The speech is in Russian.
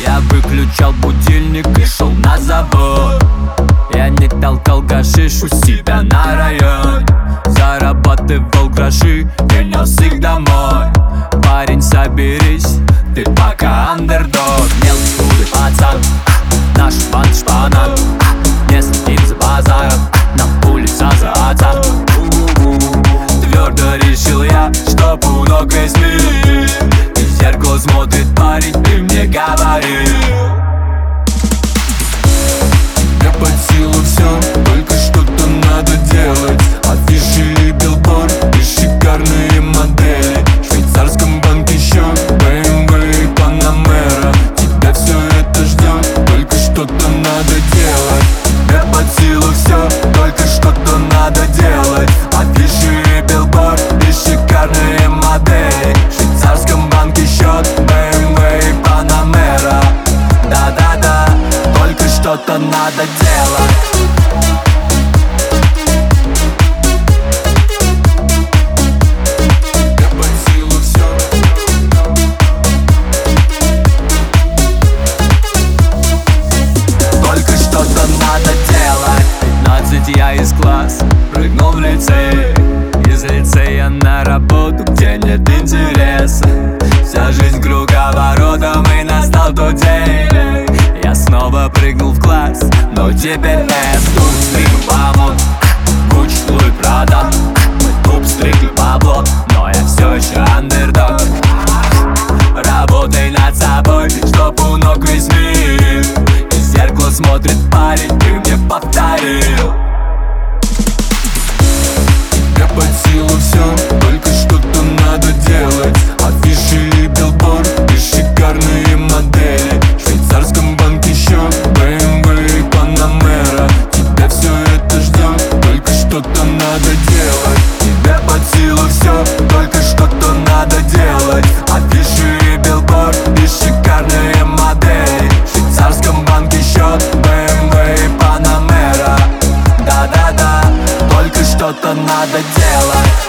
Я выключал будильник и шел на завод. Я не толкал гашиш у себя на район. Зарабатывал гроши и нес их домой. Парень, соберись, ты пока андердог. Мелкий худой пацан, наш банд шпана. Не следим за базаром, нам улица за отца. Твердо решил я, что у ног весь мир. И в зеркало смотрит парень и мне говорит: тебе под силу все, только что-то надо делать. Афиши и билборд, и шикарные модели. В швейцарском банке счет, BMW и Panamera. Тебя все это ждет, только что-то надо делать. Тебе под силу все, только что-то надо делать. Афиши и билборд, и шикарные модели. В швейцарском банке счет, BMW и Panamera. Да-да-да, только что-то надо делать. Я из класс прыгнул в лицей. Из лицея на работу, где нет интереса. Вся жизнь круговоротом, и настал тот день. Я снова прыгнул в класс, но теперь S. Тут стриг бабу, Гуччи, Луи, Прада. Мы туп стригли бабло, но я все еще андердог. Работай над собой, чтоб у ног весь мир. Из зеркала смотрит парень, ты мне повторил: под силу все, только что-то надо делать. Афиши и билборд, и шикарные модели. В швейцарском банке счет, BMW и Panamera. Тебя все это ждет, только что-то надо делать. Тебе под силу все, только что-то надо делать. Афиши и билборд, и шикарные модели. В швейцарском банке счет, BMW и Panamera. Да-да-да, только что-то надо делать.